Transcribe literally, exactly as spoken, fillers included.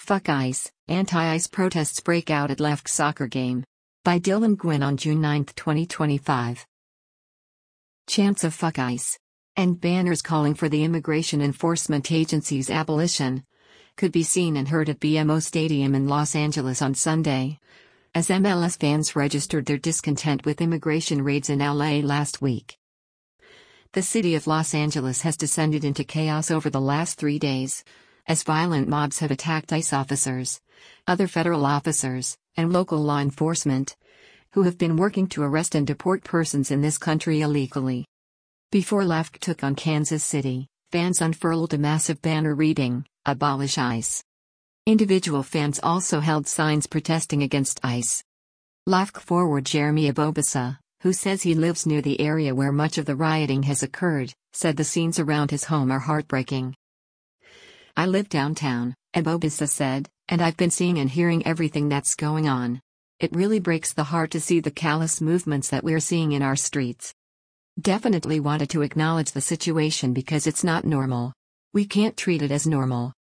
Fuck ICE, anti-ICE protests break out at Lefk soccer game. By Dylan Gwynn on June ninth, twenty twenty-five. Chants of Fuck ICE and banners calling for the Immigration Enforcement Agency's abolition could be seen and heard at B M O Stadium in Los Angeles on Sunday, as M L S fans registered their discontent with immigration raids in L A last week. The city of Los Angeles has descended into chaos over the last three days, as violent mobs have attacked ICE officers, other federal officers, and local law enforcement, who have been working to arrest and deport persons in this country illegally. Before Lefk took on Kansas City, fans unfurled a massive banner reading, "Abolish ICE." Individual fans also held signs protesting against ICE. Lefk forward Jeremy Ebobissa, who says he lives near the area where much of the rioting has occurred, said the scenes around his home are heartbreaking. "I live downtown," Ebobissa said, "and I've been seeing and hearing everything that's going on. It really breaks the heart to see the callous movements that we're seeing in our streets. Definitely wanted to acknowledge the situation because it's not normal. We can't treat it as normal."